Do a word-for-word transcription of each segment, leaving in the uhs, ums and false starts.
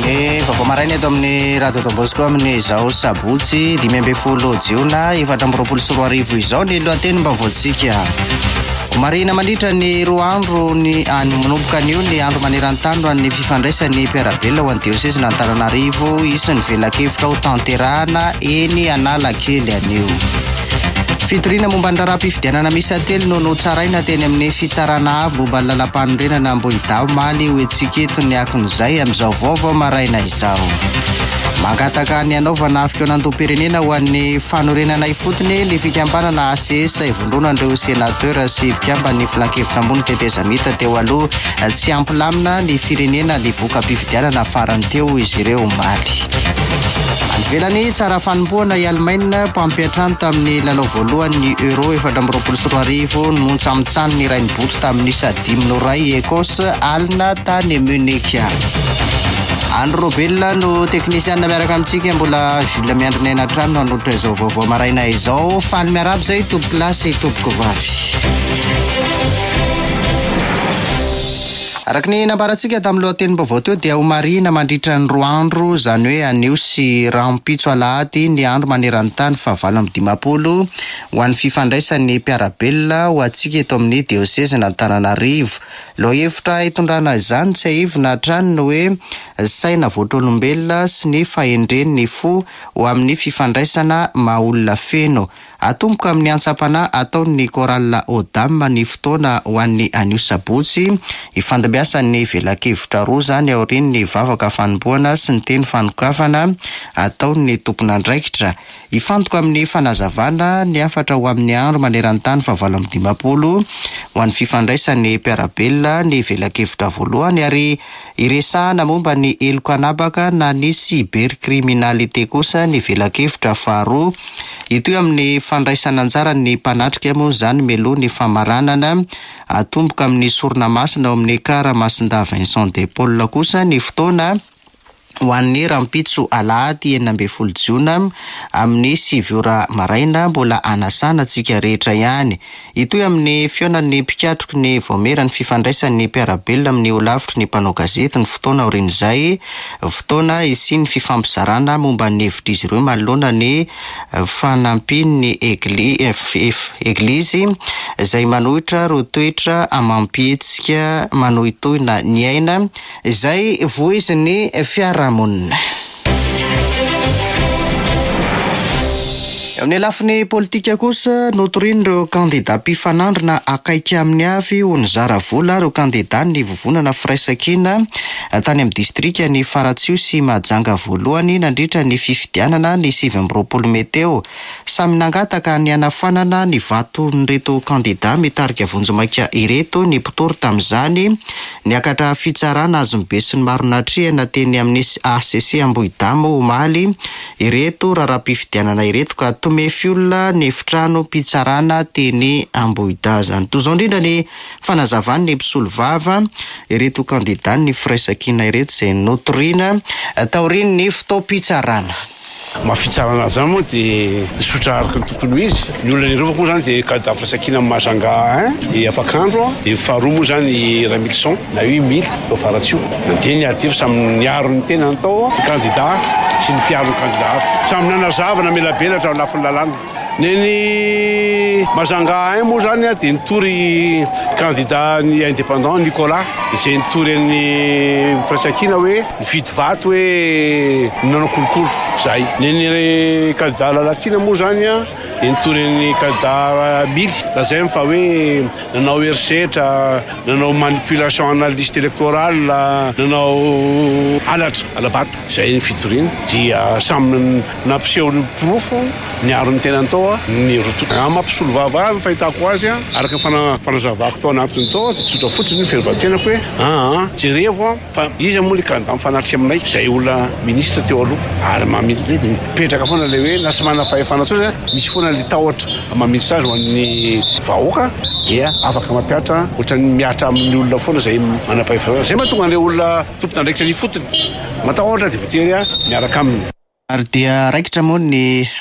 Ny vaovao maraina eto amin'ny Radio Don Bosco amin'ny izao sabotsy dimy ambin'ny folo jiona efatra amby roapolo sy roa arivo izao ny lohateny mba voatsika. Marina mandritra ny roa andro ny any manomboka anio ny andro maneran-tany ho an'ny fifandraisan'ny mpiarabelona ho an'ny diosezina Antananarivo isan'ny velakevitra ho tanterahana eny Analakely anio. Fitoriana momba ny raharaham-pifidianana misy atelo no notsaraina teny amin'ny fitsarana avy momba ny lalam-panorenana Ambohidavo maly hoentsika eto ny akon'izay amin'izao vaovao maraina izao. Mangataka ny anaovana fikonantom-pirenena ho an'ny fanorenana ifotony ny fikambanana A C S ivondronan'ireo senateur sy mpiambany filan-kevitra ambony tetezamita teo aloha tsy ampilamina ny firenena ny voka-pifidianana farany teo izy ireo maly. Velany tsara fanompoana i Allemagne mpampiatrano tamin'ny lalao voalohany Euro efatra amby roapolo sy roa arivo no montsamotsany ny rainy boto tamin'ny sadimy no ray Ekosy alina tany Munich. Andro Robella no teknisianina miaraka amintsika mbola Jules Miandrina eny an-trano no hanolotra izao vaovao maraina izao. Faly miarabo zay tompo plasy tompoko vavy. Araka ny nambarantsika tamin'ny lohateny-baovao teo dia ho marina mandritra ny roa andro izany hoe anio sy rampitso alahady ny andro maneran-tany fahavalo amby dimapolo ho an'ny fifandraisan'ny mpiarabelona ho antsika eto amin'ny diosezina Antananarivo. Lohahevitra hitondrana izany tsy aivina hatrany no hoe saina voatr'olombelona sy ny fahendren'ny fo ho amin'ny fifandraisana maha-olona feno. Atomboka amin'ny antsapana ataon'ny Korala Odam ny fotoana ho an'ny anio sabotsy ifandambiasan'ny velakevitra roa zany aorian'ny vavaka fanomboana sy ny teny fanokafana ataon'ny tompon'andraikitra. Ifantoka amin'ny fanazavana ny afatra ho amin'ny andro maneran-tany fahavalo amby dimapolo ho an'ny fifandraisan'ny mpiarabelona ny velakevitra voalohany ary iresahana momba ny eloko anabaka na ny cybercriminalité kosa ny velakevitra faharoa. Ito amin'ny fandraisana anjara ny mpanatrika moa zany melo ny famaranana atomboka amin'ny sorona masina ao amin'ny kara masinda Vincent de Paul kosa ny fotoana ho an'ny rampitso alahady enina ambin'ny folo jiona amin'ny sivy ora maraina mbola anasana tsika rehetra ihany. Ito amin'ny fionan'ny mpikatroko ny voamerany fifandraisan'ny mpiarabelona amin'ny olavitry ny mpanao gazety ny fotoana aorian'izay fotoana isy ny fifampizarana momba ny hevitra izy ireo manoloana ny fanampin'ny eglizy izay manohitra ro toetra amampihetsika manohitoina ny aina izay voizin'ny fiara monina. Amin'ny lafiny politika kosa notoriany ireo kandida mpifanandrina akaiky amin'ny avy ho nizara vola ireo kandida ny vovonana firaisan-kina tany amin'ny distrika ny Faratsio sy Mahajanga voalohany nandritra ny fifidianana ny sivy amby roapolo meteo. Samy nangataka ny anafanana ny vaton'ireto kandida mitarika vonjomaika ireto ny mpitory tamin'izany ny akatra fitsarana azo mibe sy ny maro natrihana teny amin'ny A C C Ambohidamo omaly ireto raharaham-pifidianana ireto ka mefiolona ny efitrano mpitsarana teny Ambohida zany. Toy izao indrindra ny fanazavany ny mpisolo vava ireto kandida ny firaisan-kina ireto izay notoriana taoriany ny fitaom-pitsarana. Mafitsarana zany moa dia misotra araka ny tokony ho izy. Ny olona nirova moa zany dia kandida firaisan-kina amin'ny Mahajanga dia afak'andro dia faharoa moa zany Ramilson na io mily tao Faratsio. Nanteny aty samy niaro ny tena natao kandida sy ny mpiaro ny kandida hafa. Samy nanazava na melabelatra ao lafiny lalàna. Neny Mahajanga moa zany dia nitory kandida ny indépendant Nicolas izay nitory ny firaisan-kina hoe nividy vato hoe nanao kolokolo zay. Neny kandida Lalatina moa zany dia nitory ny kandida Mily lazainy fa hoe nanao herisetra, nanao manipulation ana liste électorale, nanao alatra alabato zay ny fitoriana dia samy nampiseho ny pirofo niaro ny tena tao ny rototo mampisolo vava ny fahitako azy araka ny fanazavako tao anatiny tao dia tsotra fotsiny ny firovatenako hoe aa jerevo fa izy moa le kandida mifanatry aminay zay olona ministre teo aloha ary mamindry le mipetraka foana le hoe na tsy manana fahefana tsotra misy foana le tahotra mamindry azy ho an'ny vahoaka dia afaka mampiatra ohatrany miatra amin'ny olona foana zay manam-pahefana zay mahatonga an'ilay olona tompon'andraikitra ny fotony matahotra dia voatery miaraka aminy. Ary dia raikitra moa ny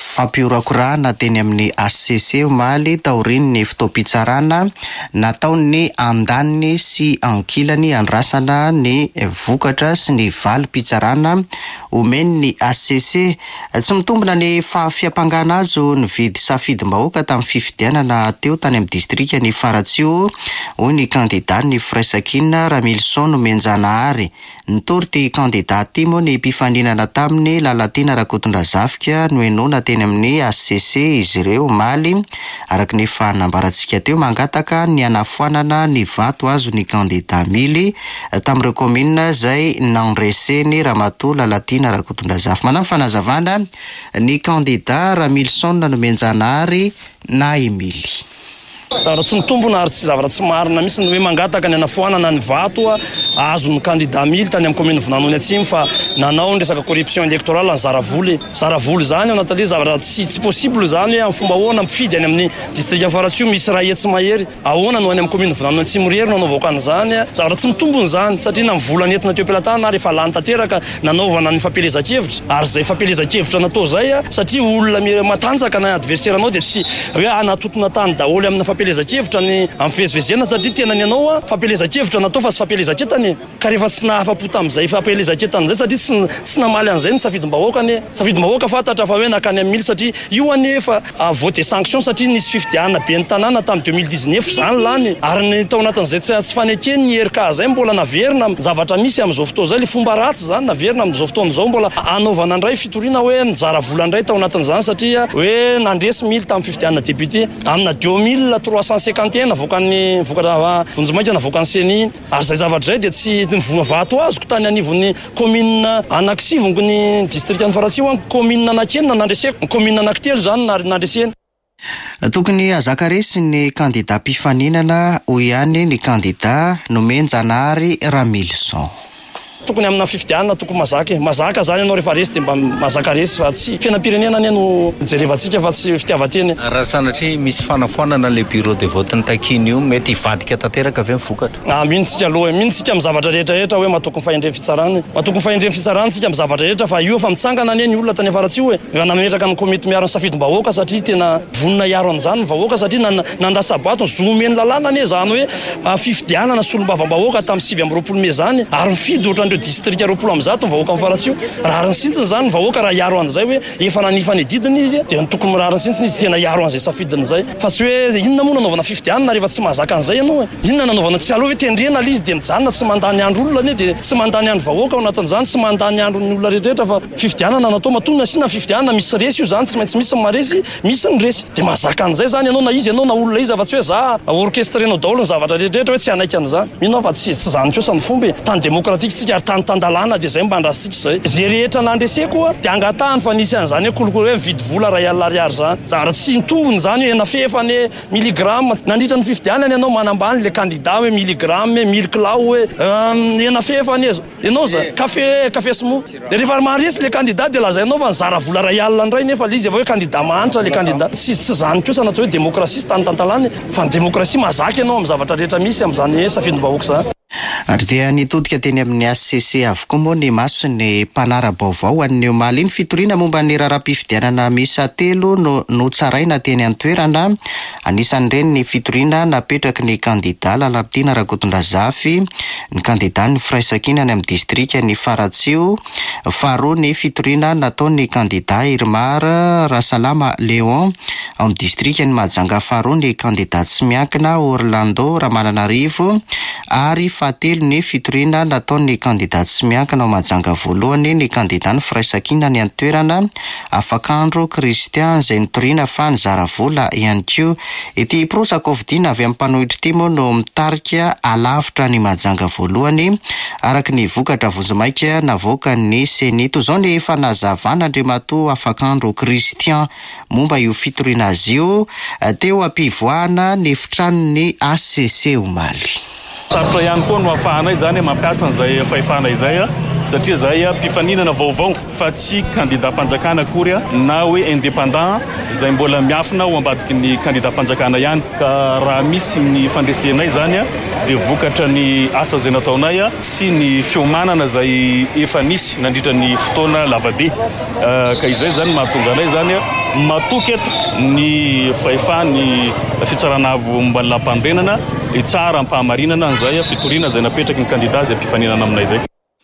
fampiorakorana teny amin'ny A C C omaly taoriny ny fotoam-pitsarana nataony andaniny sy ankilany andrasana ny vokatra sy ny valim-pitsarana omeny ny A C C. Tsy mitombona ny fahafiampangana azo ny vidy safidim-bahoaka tamin'ny fifidianana teo tany amin'ny distrika ny Faratsio, hoy ny kandida ny Fraisakina Ramilson Menjanahary. Nitory ty kandida ty moa ny mpifaninana tamin'ny Lalatina Rakotondrazafika no enona teny amin'ny A C C izy ireo omaly. Araka ny fanambarantsika teo mangataka ny anafoanana ny vato azo ny kandida mily tamin'ireo komina zay nandreseny Ramatoa Lalatina Rakotondrazafika. Manao fanazavana ny kandida Ramilson no Menjanahary na Emily. Zavatra tsy mitombona ary tsy zavatra tsy marina mihitsy hoe mangataka ny anafoanana ny vato azo ny kandida mily tany amin'ny commune Vinanony Atsimo fa nanao ny resaka corruption électorale ny Zaravoly. Zaravoly zany ao anatin'ilay zavatra tsy tsy possible zany hoe amin'ny fomba ahoana mpifidy any amin'ny distrika Faratsio misy raha etsy mahery ahoana no any amin'ny commune Vinanony Atsimo rery no anaovaka an'izany. Zavatra tsy mitombona zany satria na volana entina teo am-pelatana ary efa lany tanteraka nanaovana ny fampelezan-kevitra ary zay fampelezan-kevitra natao zay satria olona matanjaka na adversaire anao dia tsy hoe anatotona tany daholo amina fampelezan-kevitra ny amin'ny fivezivezena satria tena ny anao fampelezan-kevitra natao fa tsy fampelezan-ketany ka rehefa tsy nahafapo tamin'izay fampelezan-ketany zay satria tsy tsy namaly an'izay ny safidim-bahoaka ny safidim-bahoaka fantatra fa hoe nakany amin'ny mily satria io anefa vote sanction satria nisy fifidianana be ny tanàna tamin'ny deux mille dix-neuf zany lany ary ny tao anatin'izay tsy fanekeny ny R K zay mbola naverina zavatra misy amin'izao fotoana zay le fomba ratsy zany naverina amin'izao fotoana zao mbola anaovana ndray fitoriana hoe nizara vola ndray tao anatin'izany satria hoe nandresy mily tamin'ny fifidianana député amina deux mille trois cent cinquante et un navoakan'ny vokatra vonjomaika navoakan'ny C N I ary zay zavatra zay dia tsy vato azoko tany anivon'ny commune anankisivonko ny district ny Faratsio commune anankenina nandreseko commune anankitelo zany nandresena. Tokony azakaresy ny kandida mpifaninana hoy ihany ny kandida no Menjanahary Ramilson. Tokony amina fifidianana tokony mazaka mazaka zany ianao rehefa resy dia mba mazaka resy fa tsy fiainam-pirenena anie no jerevantsika fa tsy fitiavan-teny. Raha sanatria misy fanafoanana le bureau de vote ny takiny io mety hivadika tanteraka avy amin'ny vokatra. Ah minitsika aloha minitsika amin'ny zavatra rehetrarehetra hoe matokony fahendreny fitsarana matokony fahendreny fitsarana tsika amin'ny zavatra rehetra fa io efa mitsangana anie ny olona tany Faratsio hoe efa nametraka amin'ny komity miaro ny safidim-bahoaka satria tena vonona iaro an'izany ny vahoaka satria nandasabato ny zomeny lalàna anie zany hoe fifidianana solombavam-bahoaka tamin'ny sivy amby roapolo may zany ary mifidy ohatran'ireo distrika roapolo amby zato ny vahoaka amin'ny Faratsio raha ny sintsiny zany ny vahoaka raha iaro an'izay hoe efa nanifa ny didiny izy dia tokony raha ny sintsiny izy tena iaro an'izay safidiny zay fa tsy hoe inona moa nanaovana fifidianana rehefa tsy mahazaka an'izay ianao inona nanaovana tsy aloha hoe tendrena izy dia mijanona tsy mandany andro olona anie dia tsy mandany andro vahoaka ao anatin'izany tsy mandany andro ny olona rehetrarehetra fa fifidianana natao matonona sina fifidianana misy resy io zany tsy maintsy misy ny maresy misy ny resy dia mahazaka an'izay zany ianao na izy ianao na olona izy fa tsy hoe za orkestrenao daholo ny zavatra rehetrarehetra hoe tsy anaiky an'izany mino fa tsy tsy zany kosa ny fomba tany demokratika tsika ary tany tandalana dia zay mba andrasitsika zay zay rehetra nandreseko dia angatahany fa nisy an'izany hoe kolokolo hoe mividy vola ray alina ariary zany zavatra tsy mitombony zany hoe ena fefany milligramme nandritra ny fifidianana ianao manambany le kandida hoe milligramme mille kilao hoe ena fefany ezo ianao za kafe kafe simo dia rehefa maharesy le kandida dia lazainao fa nizara vola ray alina ndray nefa le izy avao hoe kandida mahantra le kandida tsy tsy zany kosa natao hoe demokrasia tany tantalany fa ny demokrasia mazaka ianao amin'ny zavatra rehetra misy amin'izany safidim-bahoaka zany. Ary dia nitodika teny amin'ny A C C avokoa moa ny maso ny mpanara-baovao an'ny omaly ny fitoriana momba ny raharaham-pifidianana miisa telo no notsaraina teny an-toerana. Anisan'ireny ny fitoriana napetraky ny kandida Lalatina Rakotondrazafy, ny kandida ny Fraisakina any amin'ny distrika ny Faratsio. Faharoa ny fitoriana nataony kandida Irmar Rasalama Léon amin'ny distrika ny Mahajanga. Faharoa ny kandida tsy miankina Orlando Ramananarivo ary fahatelo ny fitoriana nataony kandida tsy miankina ao Mahajanga voalohany ny kandida ny Fraisakina ny an-toerana Afakandro Christian izay nitoriana fa nizara vola ihany koa. Ity Prosakovidina avy amin'ny mpanohitra ity moa no mitarika alavitra ny Mahajanga voalohany araka ny vokatra vonjomaika navoaka ny Senito. Zao ny fanazavana Andriamatoa Afakandro Christian momba io fitoriana azy io teo ampivoahana ny fitranony A C C omaly. Sarotra ihany koa no ahafahanay zany mampiasa an'izay fahefana izay satria zay mpifaninana vaovao fa tsy kandida mpanjakana akory na hoe indépendant izay mbola miafina ho ambadiky ny kandida mpanjakana ihany ka raha misy ny fandresenay zany dia vokatra ny asa izay nataonay sy ny fiomanana izay efa nisy nandritra ny fotoana lavabe ka izay zany mahatonga anay zany matoky eto ny fahefany fitsarana momba ny lampandrenana tsara ampahamarinana an'izay fitoriana izay napetraky ny candidat izay ampifaninana aminay zay.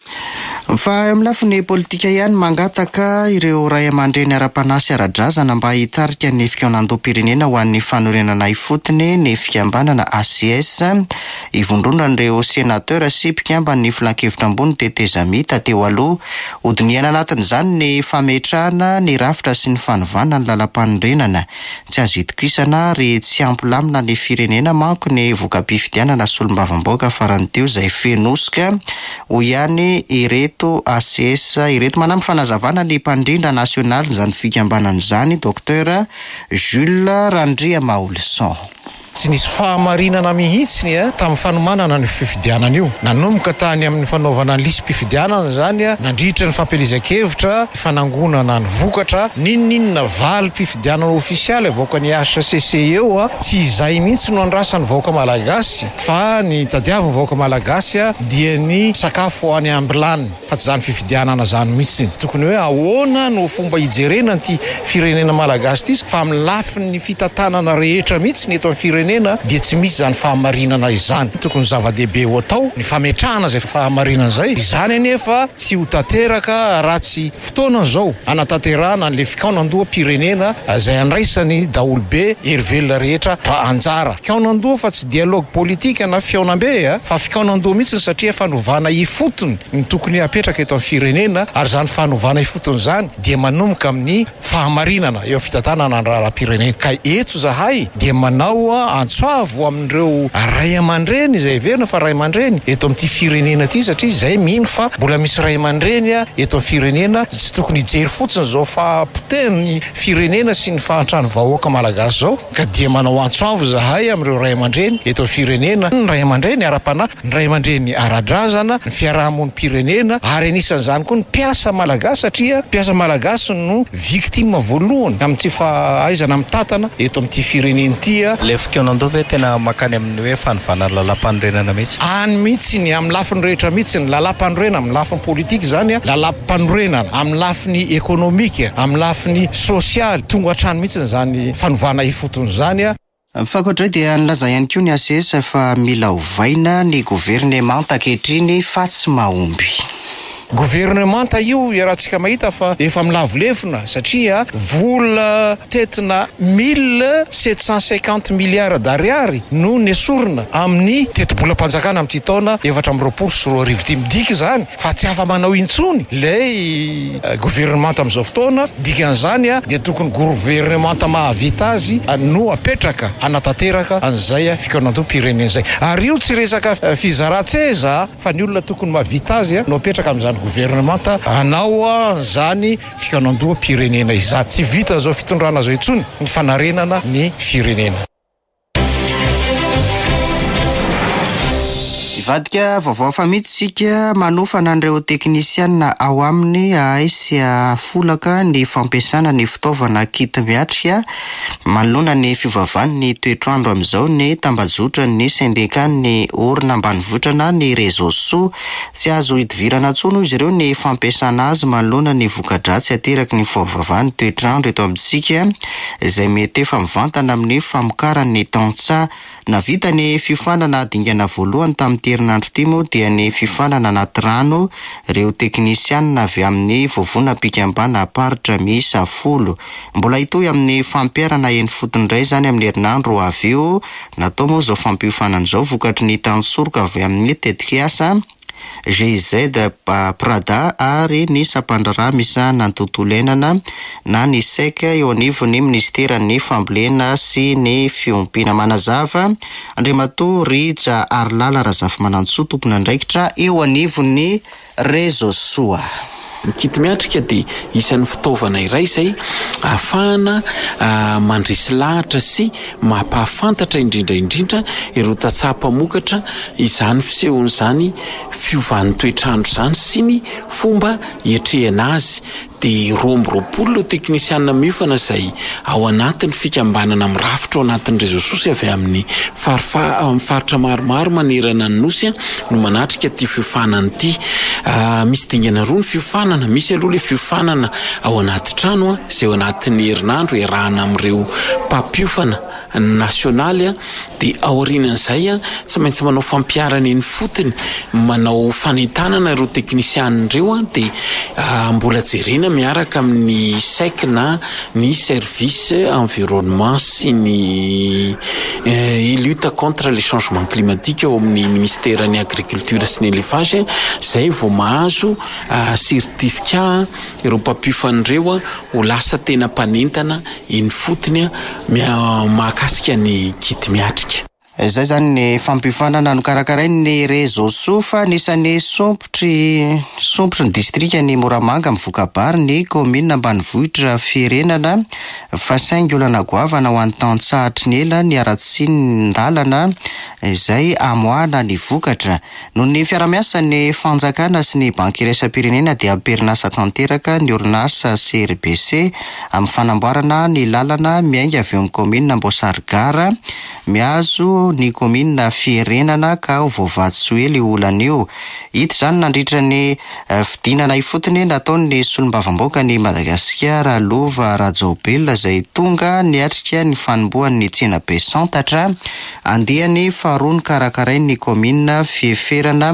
Fa amin'ny lafiny politika ihany mangataka ireo ray aman-dreny ara-panasy ara-drazana mba hitarika ny fikaonan-doam-pirenena ho an'ny fanorenana ifotony ny fikambanana A C S ivondronan'ireo senateur sy mpikamban'ny filan-kevitra ambony tetezami tateo aloha hodiniana anatin'izany ny fametrahana ny rafitra sy ny fanovana ny lalam-panorenana tsy azo itokisana ary tsy ampilamina ny firenena manko ny voka-pifidianana solombavam-baoka farany teo izay fenosoka ho ihany ireto A C S ireto manamy fanazavana ny mpandrindra nasionaly izany fikambanana izany Docteur Jules Randria Maolson. Tsy nisy fahamarinana mihitsy a tamin'ny fanomanana ny fifidianana io. Nanomboka tany amin'ny fanaovana ny lisam-pifidianana zany a nandritra ny fampelezan-kevitra, fanangonana ny vokatra, ninninona valy mpifidianana ofisialy avoaka ny H C C eo a tsy izay mihitsy no andrasan'ny vahoaka malagasy fa ny tadiaviny vahoaka malagasy a dia ny sakafo ho any ambilany fa tsy zany fifidianana zany mihitsy. Tokony hoe ahoana no fomba hijerena ty firenena malagasy ty fa amin'ny lafiny fitantanana rehetra mihitsy ny eto amin'ny firenena dia tsy misy zany fahamarinana izany. Tokony zava-dehibe ho atao ny fametrahana zay fahamarinana zay. Izany anefa tsy ho tanteraka raha tsy fotoana zao anatanterahana an'le fikaonan-doham-pirenena izay andraisany daolobe herivelona rehetra raha anjara. Fikaonan-doha fa tsy dialogue politika na fiaonam-be a fa fikaonan-doha mihitsy satria fanovana ifotony ny tokony apetraka eto amin'ny firenena ary zany fanovana ifotony zany dia manomboka amin'ny fahamarinana eo fitantanana ny raharaham-pirenena. Ka eto zahay dia manao antsoavo amin'ireo ray aman-dreny izay verina fa ray aman-dreny eto amin'ity firenena ty satria izay mino fa mbola misy ray aman-dreny a eto amin'ny firenena tsy tokony hijery fotsiny zao fahapotehan'ny firenena sy ny fahantrano vahoaka malagasy zao. Ka dia manao antsoavo zahay amin'ireo ray aman-dreny eto amin'ny firenena, ny ray aman-dreny ara-panahy, ny ray aman-dreny ara-drazana, ny fiarahamon'ny firenena ary anisan'izany koa ny mpiasa malagasy satria mpiasa malagasy no victime voalohany amin'ity fahaizana mitantana eto amin'ity firenena ity a. Le fikaonan-doha ve tena makany amin'ny hoe fanovana lalam-panorenana mihitsy? Any mihitsy ny amin'ny lafiny rehetra mihitsy ny lalam-panorenana amin'ny lafiny politika zany a lalam-panorenana amin'ny lafiny ekonomika amin'ny lafiny sosialy tonga hatrany mihitsy zany fanovana ifotony zany a. Fakoatray dia nilaza ihany koa ny A C S fa mila ovaina ny gouvernement ankehitriny fa tsy mahomby. Gouvernemanta io iarahantsika mahita fa efa milavolefona satria vola tetina mille sept cent cinquante milliards d'ariary no nesorina amin'ny teti-bolam-panjakana amin'ity taona efatra amby roapolo sy roa arivo ity midika zany fa tsy afa manao intsony lay gouvernemanta amin'izao fotoana dikan'izany a dia tokony gouvernemanta mahavita azy no apetraka anatanteraka an'izay fikaonan-doham-pirenena zay ary io tsy resaka fizaratseza fa ny olona tokony mahavita azy no apetraka amin'izany gouvernemanta anao zany fikaonan-doham-pirenena izany. Tsy vita zao fitondrana zao intsony ny fanarenana ny firenena. Vadika vaovao famitsika manofana an'ireo teknisiana ao aminy aisy afolaka ny fampiasana ny fitaovana kit miatrika manoloana ny fivavahany ny toetrandro amin'izao ny tambazotra ny syndicat ny orina ambanivotrana ny réseaux sociaux tsy azo hidivirana tsono izy ireo ny fampiasana azy manoloana ny voka-dratsy ateraky ny fivavahany toetrandro eto amintsika izay mety efa mivantana amin'ny famokarany tantsa navita ny fifanana dingana voalohany tamin'ny herinandro ty moa dia ny fifanana anaty rano ireo teknisianina avy amin'ny vovona pikambana aparitra miisa folo mbola hitohy amin'ny fampiarana eny fotondray zany amin'ny herinandro avy eo natao moa zao fampiofanana zao vokatry ny tansoroka avy amin'ny tetikiasa G Z Prada ary ny sapandrara misa nantontolainana na ny seka eo anivon'ny ministeran'ny fambolena sy ny fiompina manazava Andriamatoa Rija Arlala Razafy Manantsoa tompona andraikitra eo anivon'ny réseaux sociaux. Ny kit miatrika dia isan'ny fitaovana iray izay ahafahana mandrisy lahatra sy mampahafantatra indrindra indrindra ireo tantsaha-pamokatra izany fisehon'izany fiovan'ny toetrandro izany sy ny fomba hietrehana azy dia roa amby roapolo ireo teknisianina miofana izay ao anatin'ny fikambanana mirafitra ao anatin'ny réseaux sociaux avy amin'ny farifa- amin'ny faritra maromaro manerana ny nosy no manatrika ty fiofanana ity. Misy dingana roa ny fiofanana, misy aloha le fiofanana ao anaty trano a izay ao anatin'ny herinandro iarahana amin'ireo mpampiofana nasionaly a, dia aorianan'izay a tsy maintsy manao fampiarana eny fotony, manao fanentanana ireo teknisianina ireo a, dia mbola jerena miaraka amin'ny sec na ny service environnement sy ny lutte contre les changements climatiques ao amin'ny ministèren'ny agriculture sy ny élevage, izay vao mahazo certificat ireo mpampiofana a ho lasa tena mpanentana eny fotony a mahakasika ny kity miatrika. Izay zany ny fampiofanana no karakarainy ny réseaux sociaux fa anisan'ny sompotry sompotry ny distrika ny Moramanga mivokabary ny commune ambanivohitra firenana fa saingy olana goavana ho an'ny tantsahatry ny ela ny aratsy ny ndalana izay amoana ny vokatra. Noho ny fiaramiasa ny fanjakana sy ny banky iraisam-pirenena dia amperinasa tanteraka ny orinasa C R B C amin'ny fanamboarana ny lalana miainga avy eo amin'ny commune Amboasary Gara, miazo ny commune firenana ka ho voavatsy io olana io. Hita zany nandritra ny fidinana ifotony nataon'ny solombavam-bahoaka ny Madagasikara Lova Radzaobel izay tonga niatrika ny fanombohan'ny tsena be santatra andehany faharoa ny karakarain'ny commune fieferana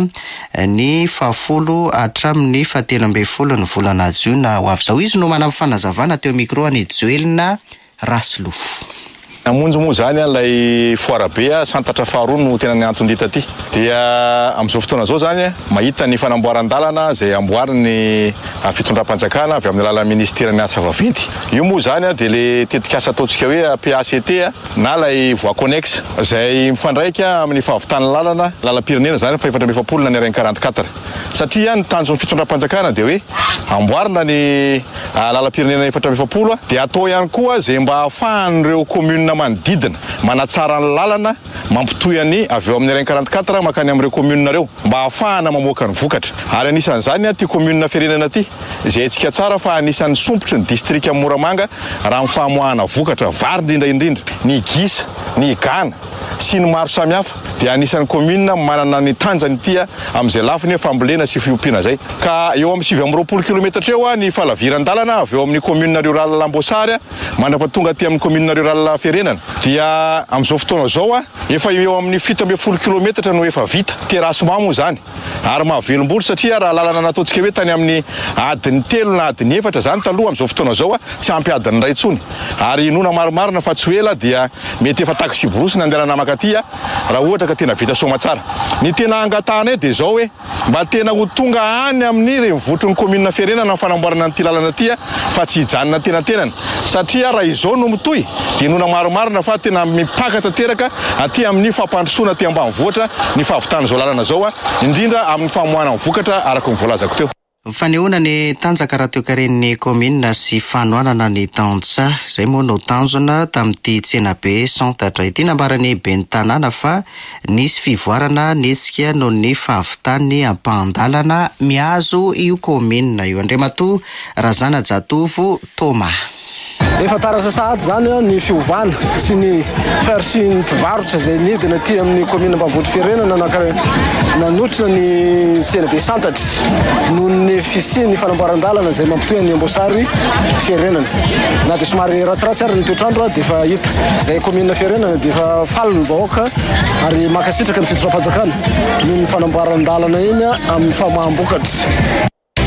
ny fahafolo hatramin'ny fahatelo ambin'ny folo ny volana Jiona ho avy zao. Izy no manana fanazavana teo micro any Joelina Raslofo. Namonjy moa zany ilay foara be santatra faharoa no tena ny antony hita aty. Dia amin'izao fotoana zao zany mahita ny fanamboaran-dalana izay amboariny fitondram-panjakana avy amin'ny alalan'ny ministera ny asa vaventy. Io moa zany dia le tetikasa ataontsika hoe P A C T na ilay voie connexe izay mifandraika amin'ny fahavitana lalana lalam-pirenena zany fa efatra amby efapolo na ny arainy quarante-quatre. Satria ny tanjon'ny fitondram-panjakana dia hoe amboarina ny lalam-pirenena efatra amby efapolo dia atao ihany koa izay mba ahafahan'ireo commune manodidina manatsara ny lalana mampitoyany avy eo amin'ny arainy quarante-quatre makany amin'ireo commune reo mba ahafahana mamoaka ny vokatra. Ary anisan'izany ty commune firenena ty izay tsika tsara fa anisan'ny sompotry ny distrika Moramanga raha amin'ny fahamoahana vokatra vary indrindra indrindra ny gisa, ny gana sy ny maro samihafa dia anisan'ny commune manana ny tanjany tia amin'izay lafiny fambolena sy fiompiana zay. Ka eo amin'ny sivy amby roapolo kilometatra eo ny falaviran-dalana avy eo amin'ny commune rurale Lamboasary mandrapatonga aty amin'ny commune rurale firenana. Dia amin'izao fotoana zao efa eo amin'ny fito amby folo kilometatra no efa vita terasement moa zany. Ary mahavelom-bolo satria raha lalana nataontsika hoe tany amin'ny adiny telo na adiny efatra zany taloha amin'izao fotoana zao tsy ampy adiny ray intsony. Ary inona maromarina fa tsy ela dia mety efa taxi borosy ny andehanana makaty raha ohatra ka tena vita soma tsara. Ny tena angatahana dia zao hoe mba tena ho tonga any amin'ny renivohitr'ny commune firenana fanamboarana an'ity lalana ty fa tsy hijanona tena tenany. Satria raha izao no mitohy dia inona maromarina fa tena mipaka tanteraka aty amin'ny fampandrosoana aty ambanivohitra ny fahavitana zao lalana zao indrindra amin'ny famoahana ny vokatra araka ny voalazako teo. Fanehoana ny tanjaka raha teo karen'ny commune sy fanohanana ny tantsa izay moa no tanjona tamin'ity tsena be santatra ity nambarany ben'ny tanàna fa nisy fivoarana netsika noho ny fahavitany ampandalana miazo io commune io. Andriamatoa Razana Jatovo Thomas. Efa tarasasahady zany ny fiovana sy ny fersy ny mpivarotra izay nidina aty amin'ny commune ambanivohitra firenena nanotrina ny tsena be santatra noho ny fisian'ny fanamboaran-dalana izay mampitohy ny Amboasary firenena. Na dia somary ratsiratsy ary ny toetrandro dia efa hita izay commune firenena dia efa falo ny bahoaka ary makasitraka amin'ny fitondram-panjakana noho ny fanamboaran-dalana iny amin'ny famoaham-bokatra.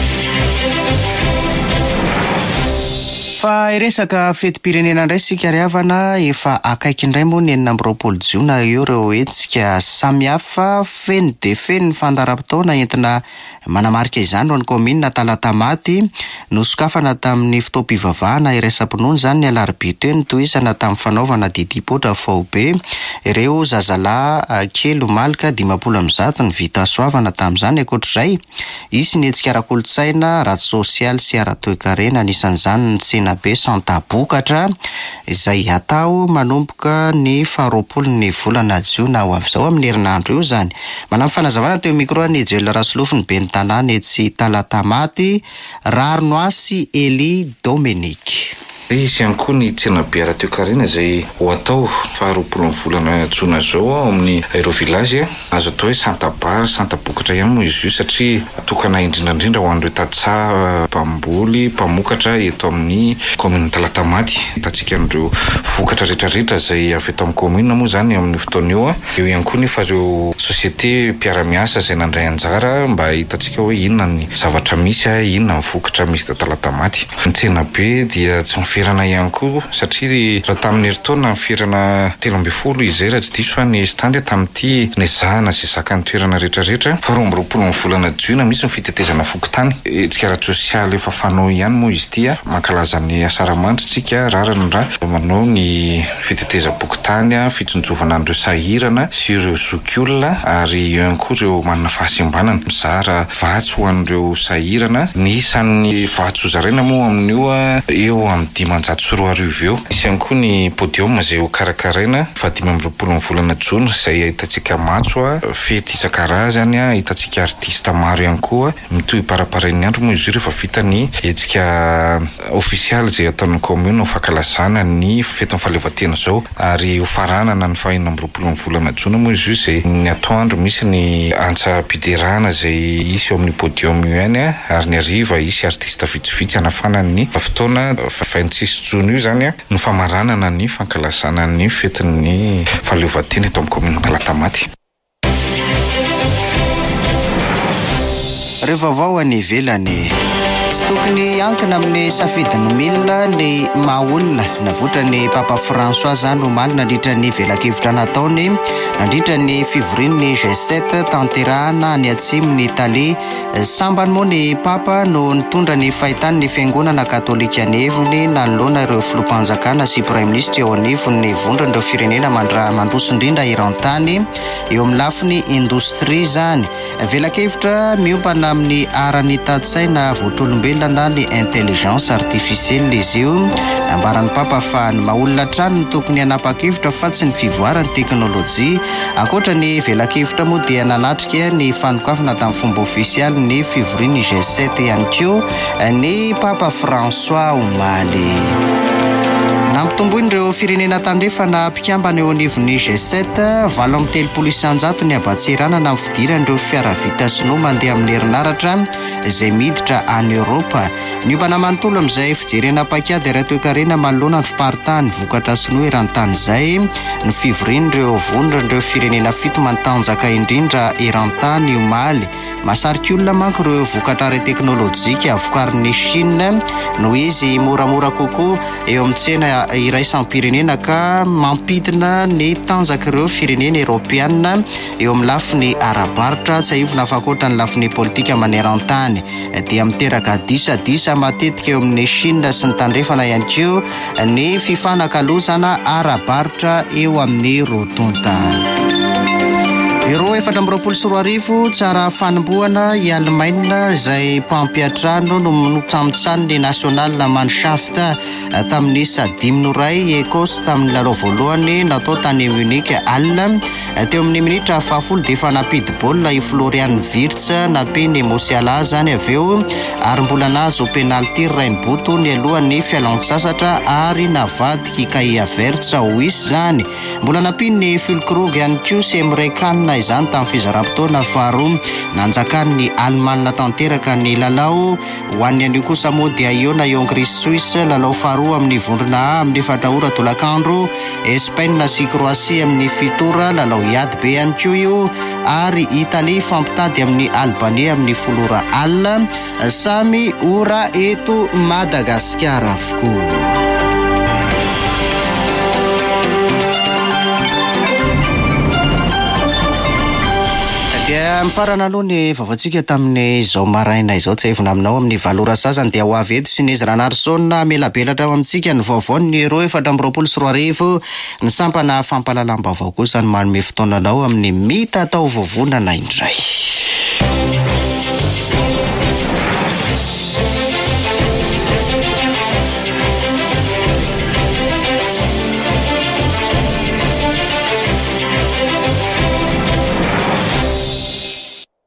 Fa iresaka fetim-pirenena indray sika riavana efa akaiky indray moa ny enina amby roapolo jiona eo ireo etsika samihafa feno dia feno ny fandaram-potoana entina manamarika izany ho ny commune talata maty nosokafana tamin'ny fotoam-pivavahana iraisam-pinoana zany ny alarobia ny toisana tamin'ny fanaovana didipotra fao be ireo zazalahy kely malika dimapolo amby zato ny vita soavana tamin'izany. Ankoatr'izay isy ny etsika ara-kolotsaina ratsy sosialy sy ara-toe-karena anisan'izany ny tsena be santabokatra izay atao manomboka ny faharoapolo ny volana jiona ho avy zao amin'ny herinandro io zany. Manana fanazavana teo micro ny Joel Raslofo ny ben'ny tanàna etsy talata maty rarino Masy Eli Dominique. Izy ihany koa ny tsena be ara-toe-karena izay ho atao faharoapolo amin'ny volana jona zao ao amin'ny aérovillage azo atao hoe Santa-Bara, Santa-Bokatra ihany moa izy io satria tokana indrindrandrindra ho an'ireo tantsaha mpamboly mpamokatra eto amin'ny commune Talatamaty. Hitantsika an'ireo vokatra rehetrarehetra izay avy eto amin'ny commune moa zany amin'ny fotoana io. Eo ihany koa nefa ireo société mpiara-miasa izay nandray anjara mba hitantsika hoe inona ny zavatra misy, inona ny vokatra misy teto Talatamaty. Ny tsena be dia tsy ferana ihany koa satria raha tamin'ny herintaona ny ferana telo ambin'ny folo izay raha tsy diso ny standy tamin'ity nezahana izay zaka ny toerana rehetrarehetra fa roa amby roapolo amin'ny volana jiona misy ny fitetezana fokotany. Tsika ara-tsosialy efa fanao ihany moa izy ity mankalaza ny asaramanitra tsika rarana raha manao ny fitetezam-pokotany, fitsonjovana an'ireo sahirana sy ireo zokiolona ary eo ihany koa ireo manana fahasembanana mizara vatso ho an'ireo sahirana. Ny isan'ny vatso zaraina moa amin'io eo amin'ny dimanjato sy roa arivo eo. Misy ihany koa ny podium izay ho karakaraina fa dimy amby roapolo amin'ny volana jona izay hitantsika matso fety isan-karazany, hitantsika artista maro ihany koa mitohy paraparain'ny andro moa izy io rehefa vita ny hetsika ofisialy izay ataon'ny commune ho fankalazana ny fetin'ny fahaleovantena zao ary ho faranana ny fahaenina amby roapolo amin'ny volana jona moa izy io izay ny atoandro misy ny antsa-piderana izay isy eo amin'ny podium io ihany ary ny hariva isy artista vitsivitsy hanafana ny fotoana faintsisy jona io zany ny famaranana ny fankalazana ny fetin'ny fahaleovantena eto amin'ny commune Talatamaty. Rehefa vao any ivelany tsy tokony ankina amin'ny safidiny milina ny mahaolona navotra ny Papa François zany omaly nandritra ny velakevitra nataony nandritra ny fivorian'ny G sept tanterahana any atsimony Italia. Sambany moa ny Papa no nitondra ny fahitany ny fiangonana katolika anivony nanoloana ireo filoham-panjakana sy prime ministre eo anivony vondrony ireo firenena mandra mandroso-ndrindra iran-tany eo amin'ny lafiny indostria zany. Velakevitra miompana amin'ny arany tantsaina voatr'olombelona ny intelligence artificielle izy io. Nambaran'ny Papa fa ny maolona trano no tokony hanapa-kevitra fa tsy ny fivoarany teknôlôjia. Ankoatra ny velakevitra moa dia nanatrika ny fanokafana tamin'ny fomba ofisialy ny fivorian'ny G sept ihany koa ny Papa François omaly. Nampitomboiny ireo firenena tandrefana mpikambana eo anivon'ny G sept valo amby telopolo isanjato ny abatseranana amin'ny fidiran'ireo fiara vita sinoa mandeha amin'ny herinaratra izay miditra any Europa. Niompana manontolo amin'izay fijerena pakady ara-toe-karena manoloana ny fiparitahany vokatra sinoa eran-tany izay ny fivorian'ireo vondron'ireo firenena fito mantanjaka indrindra eran-tany omaly. Mahasarika olona manko ireo vokatra ara-teknôlôjika avokarin'ny Chine noho izy moramora kokoa eo amin'ny tsena iraisampirenena ka mampidina ny tanjaka ireo firenena Europeana eo amin'ny lafiny arabaritra tsy aivona afakoatra ny lafiny politika maneran-tany dia miteraka disadisa matetika eo amin'ny Chine sy ny tandrefana ihany koa ny fifanankalozana arabaritra eo amin'ny rotonta. Ireo efatra amby roapolo sy roa arivo tsara fanombohana i Allemagne izay mpampiatrano no notsamitsany ny national manshaft tamin'ny isa dimy no ray Ekosy tamin'ny lalao voalohany natao tany Munich Halle. Teo amin'ny minitra fahafolo dia efa nampidi baolina i Florian Wirtz nampiny Musiala zany avy eo ary mbola nahazo penalty Ryan Boto ny alohan'ny fialan-tsasatra ary navadiky Kai Havertz ho isy zany. Mbola nampiny Fulkrug ihany koa sy Emre Can izany tamin'ny fizaram-potoana faharoa nanjakan'ny Allemana tanteraka ny lalao. Ho an'ny anio kosa moa dia iona Hongrie Suisse lalao faharoa amin'ny vondrona A amin'ny efatra ora tolakandro. Espagne sy Croatia amin'ny fitora lalao iady be ihany koa io ary Italia fampitady amin'ny Albanie amin'ny folo ora alina samy ora eto Madagasikara avokoa. Dia mifarana aloha ny vavantsika tamin'ny izao maraina izao tsy aivona aminao amin'ny valora sasany dia ho avy eto sy ny Ranarson melabelatra ao amintsika ny vaovao ny ero efatra amby roapolo sy roa arivo ny sampana fampalalam-baovao kosa ny manome fotoananao amin'ny mita atao vovonana indray.